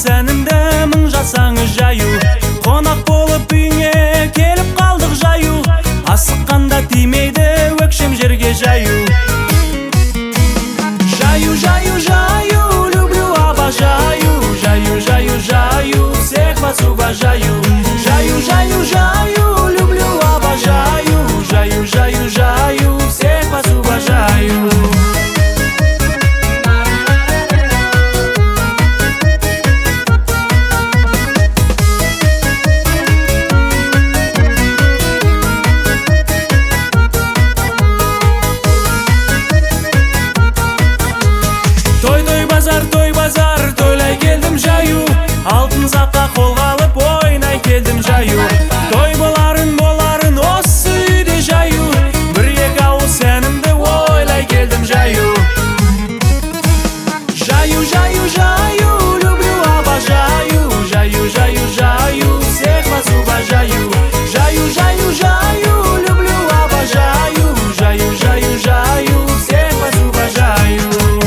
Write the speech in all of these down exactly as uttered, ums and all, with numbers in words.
сәнімді мың жасаңыз жаю. Қонақ болып үйіңе келіп қалдық жаю. Асыққанда тимейді өкшем жерге жаю. Жаю, жаю, жаю, люблю, обожаю. Жаю, жаю, жаю, всех вас уважаю. Жаю, жаю, жаю, люблю, обожаю. Жаю, жаю, жаю, всех вас уважаю. Той, той, базар, той, базар, тойлай келдім жаю. Алтын сапқа қолға алып ойнай келдім жаю. Той боларын, боларын осы үйде жаю. Бір екі ауыз сәнімді ойлай келдім жаю. Жаю, жаю, жаю, люблю, обожаю. Жаю, жаю, жаю, всех вас уважаю. Жаю, жаю, жаю, люблю, обожаю. Жаю, жаю, жаю, всех вас уважаю.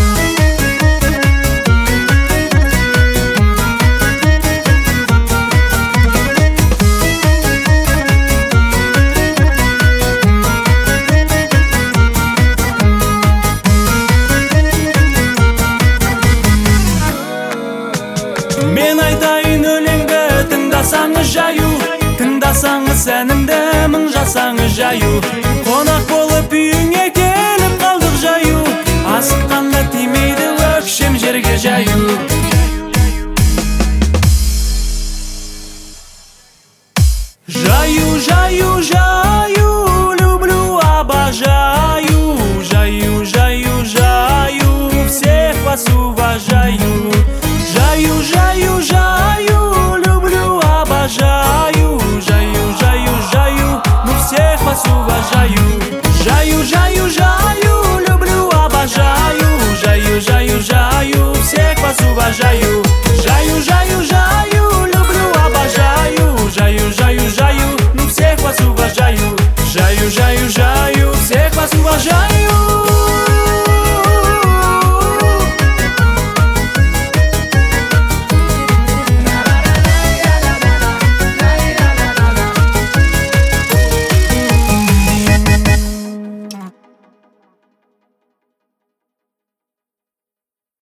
Мен айтайын өлеңді тыңдасаңыз жаю. Тыңдасаңыз сәнімді мың жасаңыз жаю. Қонақ болып үйіңе келіп қалдық жаю. Асыққанда тимейді өкшем жерге жаю. Жаю, жаю, жаю, люблю, обожаю. Жаю, жаю, жаю, всех вас уважаю. Жаю, жаю, жаю, люблю, обожаю. Жаю, жаю, жаю, ну всех вас уважаю. Жаю, жаю, жаю, люблю, обожаю. Жаю, жаю, жаю, всех вас уважаю.